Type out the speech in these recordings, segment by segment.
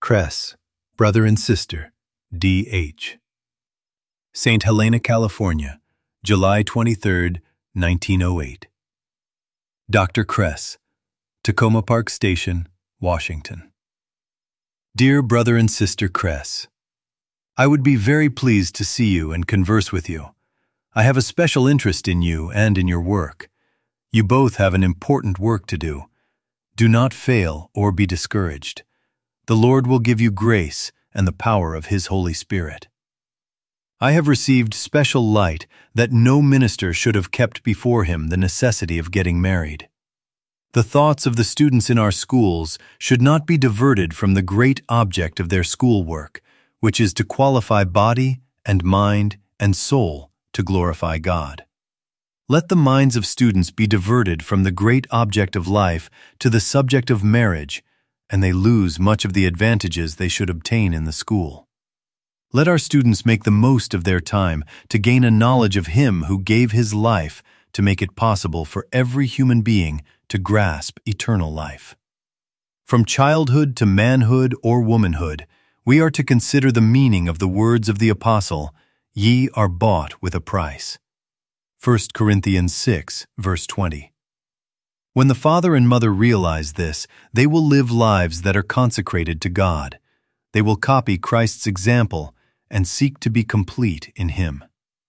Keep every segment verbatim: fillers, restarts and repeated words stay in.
Kress, brother and sister, D H Saint Helena, California, July twenty-third, nineteen oh eight. Doctor Kress, Tacoma Park Station, Washington. Dear brother and sister Kress, I would be very pleased to see you and converse with you. I have a special interest in you and in your work. You both have an important work to do. Do not fail or be discouraged. The Lord will give you grace and the power of His Holy Spirit. I have received special light that no minister should have kept before him the necessity of getting married. The thoughts of the students in our schools should not be diverted from the great object of their schoolwork, which is to qualify body and mind and soul to glorify God. Let the minds of students be diverted from the great object of life to the subject of marriage, and they lose much of the advantages they should obtain in the school. Let our students make the most of their time to gain a knowledge of Him who gave His life to make it possible for every human being to grasp eternal life. From childhood to manhood or womanhood, we are to consider the meaning of the words of the Apostle, "Ye are bought with a price." First Corinthians six, verse twenty. When the father and mother realize this, they will live lives that are consecrated to God. They will copy Christ's example and seek to be complete in Him.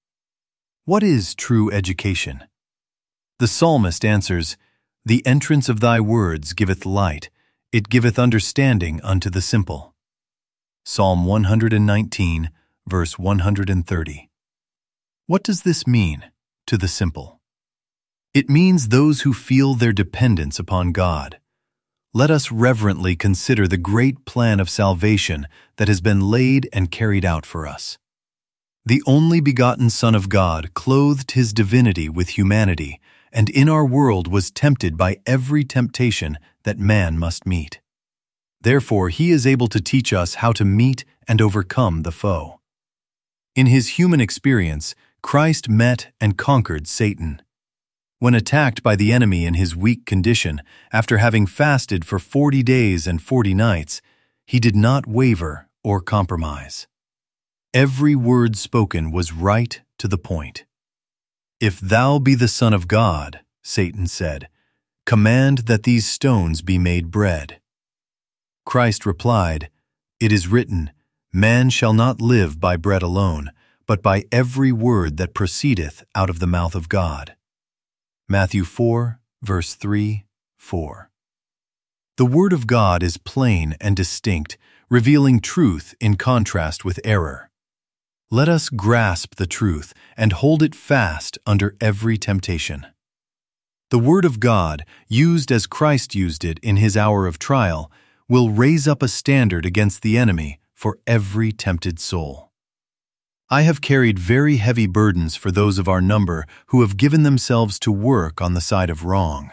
What is true education? The psalmist answers, "The entrance of thy words giveth light, it giveth understanding unto the simple." Psalm one hundred nineteen, verse one hundred thirty. What does this mean, to the simple? It means those who feel their dependence upon God. Let us reverently consider the great plan of salvation that has been laid and carried out for us. The only begotten Son of God clothed His divinity with humanity, and in our world was tempted by every temptation that man must meet. Therefore, He is able to teach us how to meet and overcome the foe. In His human experience, Christ met and conquered Satan. When attacked by the enemy in His weak condition, after having fasted for forty days and forty nights, He did not waver or compromise. Every word spoken was right to the point. "If thou be the Son of God," Satan said, "command that these stones be made bread." Christ replied, "It is written, Man shall not live by bread alone, but by every word that proceedeth out of the mouth of God." Matthew four, verse three, four. The Word of God is plain and distinct, revealing truth in contrast with error. Let us grasp the truth and hold it fast under every temptation. The Word of God, used as Christ used it in His hour of trial, will raise up a standard against the enemy for every tempted soul. I have carried very heavy burdens for those of our number who have given themselves to work on the side of wrong.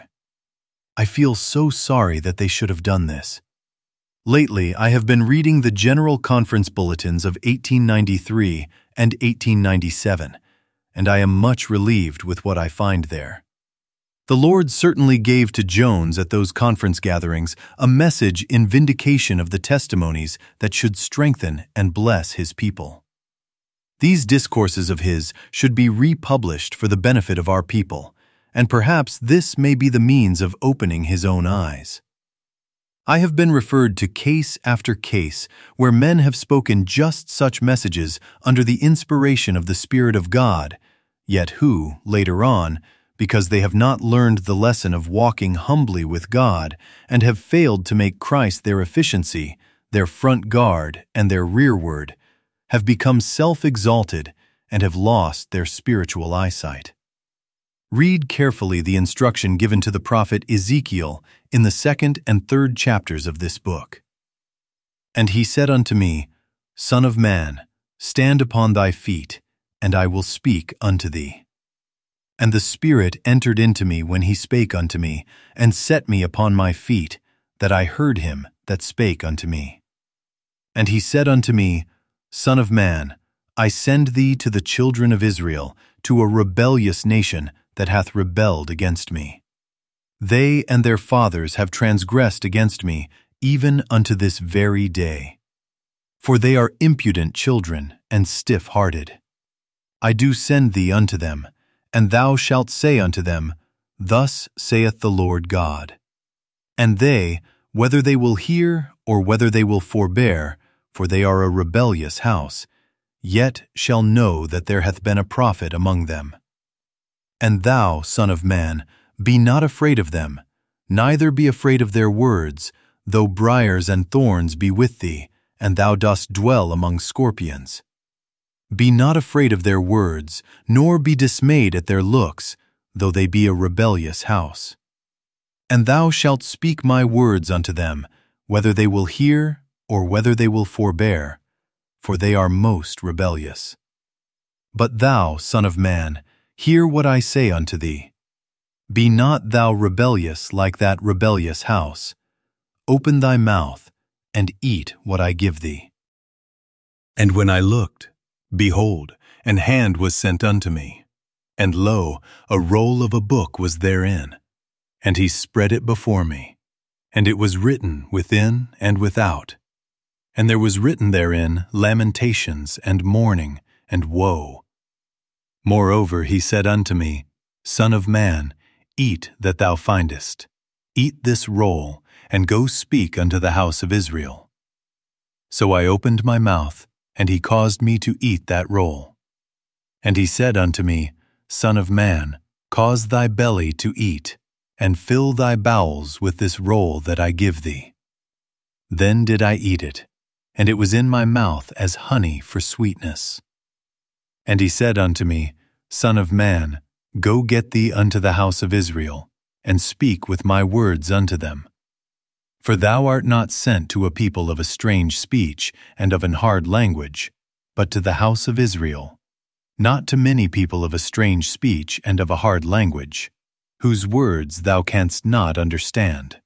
I feel so sorry that they should have done this. Lately, I have been reading the General Conference Bulletins of eighteen ninety-three and eighteen ninety-seven, and I am much relieved with what I find there. The Lord certainly gave to Jones at those conference gatherings a message in vindication of the testimonies that should strengthen and bless His people. These discourses of His should be republished for the benefit of our people, and perhaps this may be the means of opening His own eyes. I have been referred to case after case where men have spoken just such messages under the inspiration of the Spirit of God, yet who, later on, because they have not learned the lesson of walking humbly with God and have failed to make Christ their efficiency, their front guard, and their rearward, have become self-exalted and have lost their spiritual eyesight. Read carefully the instruction given to the prophet Ezekiel in the second and third chapters of this book. "And he said unto me, Son of man, stand upon thy feet, and I will speak unto thee. And the Spirit entered into me when he spake unto me, and set me upon my feet, that I heard him that spake unto me. And he said unto me, Son of man, I send thee to the children of Israel, to a rebellious nation that hath rebelled against me. They and their fathers have transgressed against me, even unto this very day. For they are impudent children and stiff-hearted. I do send thee unto them, and thou shalt say unto them, Thus saith the Lord God. And they, whether they will hear or whether they will forbear, for they are a rebellious house, yet shall know that there hath been a prophet among them. And thou, Son of man, be not afraid of them, neither be afraid of their words, though briars and thorns be with thee, and thou dost dwell among scorpions. Be not afraid of their words, nor be dismayed at their looks, though they be a rebellious house. And thou shalt speak my words unto them, whether they will hear or whether they will forbear, for they are most rebellious. But thou, Son of man, hear what I say unto thee. Be not thou rebellious like that rebellious house. Open thy mouth, and eat what I give thee. And when I looked, behold, an hand was sent unto me, and lo, a roll of a book was therein. And he spread it before me, and it was written within and without. And there was written therein lamentations and mourning and woe. Moreover he said unto me, Son of man, eat that thou findest. Eat this roll, and go speak unto the house of Israel. So I opened my mouth, and he caused me to eat that roll. And he said unto me, Son of man, cause thy belly to eat, and fill thy bowels with this roll that I give thee. Then did I eat it, and it was in my mouth as honey for sweetness. And he said unto me, Son of man, go get thee unto the house of Israel, and speak with my words unto them. For thou art not sent to a people of a strange speech and of an hard language, but to the house of Israel, not to many people of a strange speech and of a hard language, whose words thou canst not understand.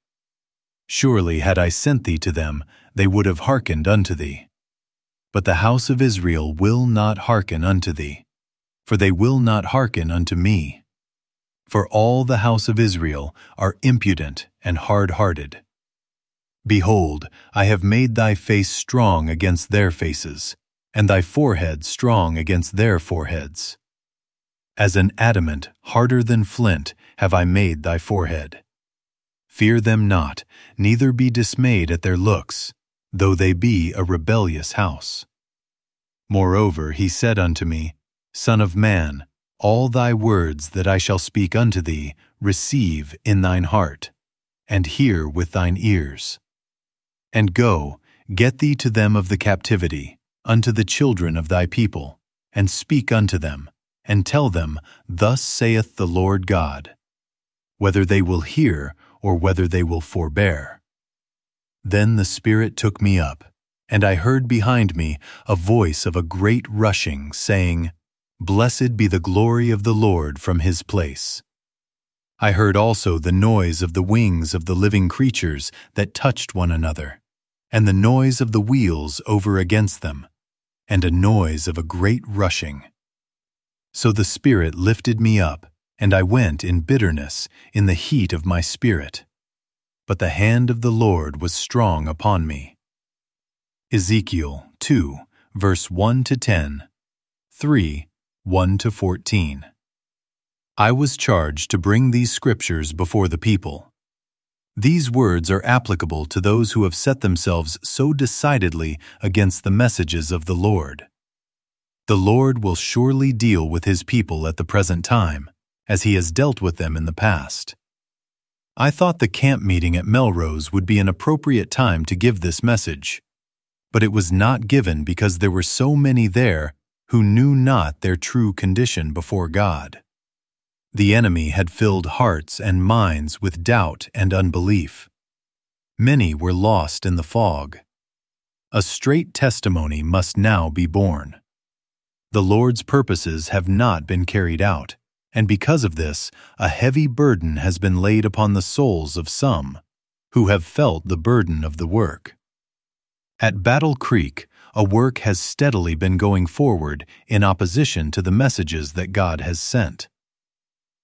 Surely had I sent thee to them, they would have hearkened unto thee. But the house of Israel will not hearken unto thee, for they will not hearken unto me. For all the house of Israel are impudent and hard-hearted. Behold, I have made thy face strong against their faces, and thy forehead strong against their foreheads. As an adamant harder than flint have I made thy forehead. Fear them not, neither be dismayed at their looks, though they be a rebellious house. Moreover he said unto me, Son of man, all thy words that I shall speak unto thee receive in thine heart, and hear with thine ears. And go, get thee to them of the captivity, unto the children of thy people, and speak unto them, and tell them, Thus saith the Lord God, whether they will hear or whether they will forbear. Then the Spirit took me up, and I heard behind me a voice of a great rushing, saying, Blessed be the glory of the Lord from his place. I heard also the noise of the wings of the living creatures that touched one another, and the noise of the wheels over against them, and a noise of a great rushing. So the Spirit lifted me up, and I went in bitterness in the heat of my spirit. But the hand of the Lord was strong upon me. Ezekiel two, verse one to ten, three, one to fourteen. I was charged to bring these scriptures before the people. These words are applicable to those who have set themselves so decidedly against the messages of the Lord. The Lord will surely deal with his people at the present time, as he has dealt with them in the past. I thought the camp meeting at Melrose would be an appropriate time to give this message, but it was not given because there were so many there who knew not their true condition before God. The enemy had filled hearts and minds with doubt and unbelief. Many were lost in the fog. A straight testimony must now be borne. The Lord's purposes have not been carried out, and because of this, a heavy burden has been laid upon the souls of some, who have felt the burden of the work. At Battle Creek, a work has steadily been going forward in opposition to the messages that God has sent.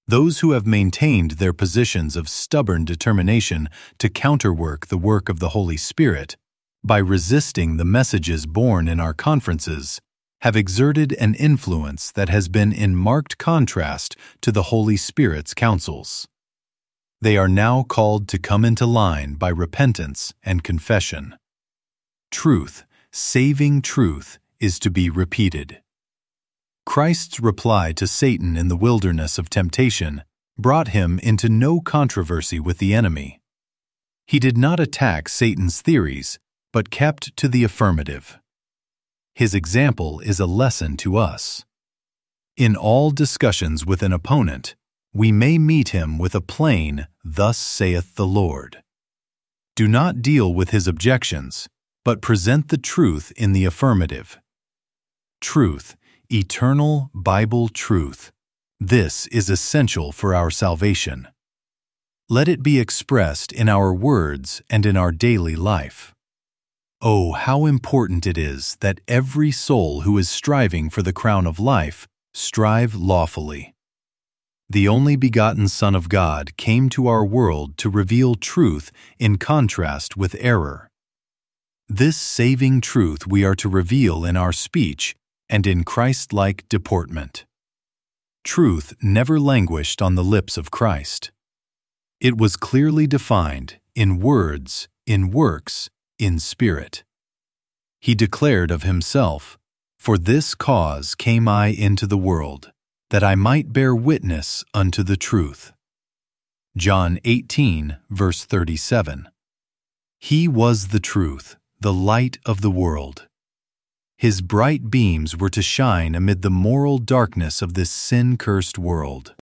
Those who have maintained their positions of stubborn determination to counterwork the work of the Holy Spirit by resisting the messages born in our conferences have exerted an influence that has been in marked contrast to the Holy Spirit's counsels. They are now called to come into line by repentance and confession. Truth, saving truth, is to be repeated. Christ's reply to Satan in the wilderness of temptation brought him into no controversy with the enemy. He did not attack Satan's theories, but kept to the affirmative. His example is a lesson to us. In all discussions with an opponent, we may meet him with a plain, "Thus saith the Lord." Do not deal with his objections, but present the truth in the affirmative. Truth, eternal Bible truth. This is essential for our salvation. Let it be expressed in our words and in our daily life. Oh, how important it is that every soul who is striving for the crown of life strive lawfully. The only begotten Son of God came to our world to reveal truth in contrast with error. This saving truth we are to reveal in our speech and in Christ-like deportment. Truth never languished on the lips of Christ. It was clearly defined in words, in works, in spirit. He declared of himself, "For this cause came I into the world, that I might bear witness unto the truth." John eighteen, verse thirty-seven. He was the truth, the light of the world. His bright beams were to shine amid the moral darkness of this sin-cursed world.